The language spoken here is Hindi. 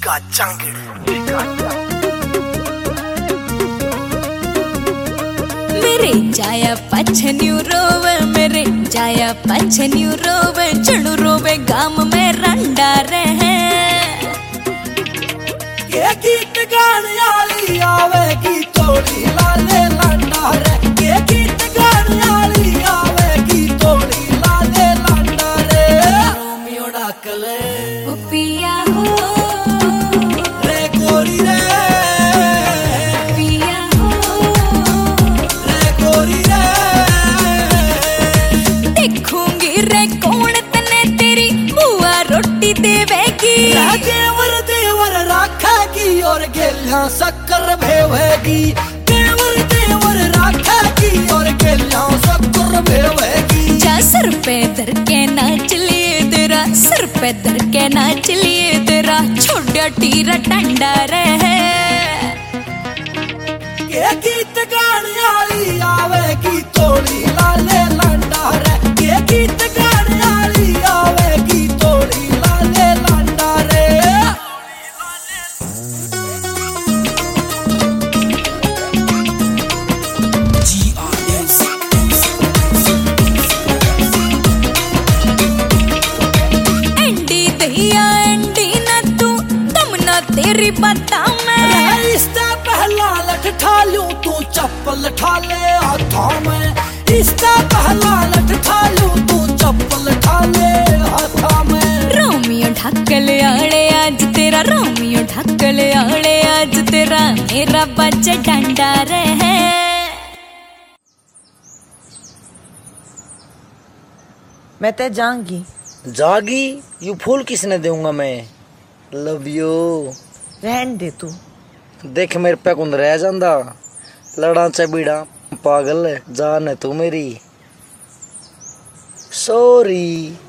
टिका चांगड़ मेरे जाया पछन्यू रोवे, मेरे जाया पछन्यू रोवे, चढ़ू रोवे गाम में रंडा रहे। ये गीत गाने वाली आवेगी तोड़ी लाले लंडा रे, ये गीत गाने वाली आवेगी तोड़ी लाले लंडा रे। रोमियो डाकले ओ पिया हो रे गोरी रे, पिया हो रे गोरी रे। देखूंगी रे कौन तने तेरी बुआ रोटी देवेगी। देवर देवर राखेगी और गेलियां शक्कर भेवेगी। देवर देवर राखेगी और गेलियां शक्कर भेवेगी। जा सर पे धर के नाच लिए तेरा, सर पे धर के नाच लिए तेरा, छोड़ा टीरा टंडा रहे। ये गीत गाने वाली आवेगी तोड़ी लाले लंडा रे, ये गीत गाने वाली आवेगी तोड़ी लाले लंडा रे। एंडी दहिया एंडी ना तू, तुम ना तेरी बता मैं। इससे पहला लठ ठालूं तू चप्पल ठाले हाथों में। इससे पहला लठ ठालूं तू चप्पल ठाले हाथों में। रोमियो ढक्कल आड़े आज तेरा, रोमियो ढक्कल आड़े आज तेरा, मेरा बच्चा डंडा रहे। मैं ते जाऊंगी। जागी यू फूल किसने दूंगा मैं। Love you. रहन दे तू। देख मेरे पे कुंद रह जांदा, लड़ा चबीड़ा पागल जान है तू मेरी। सॉरी।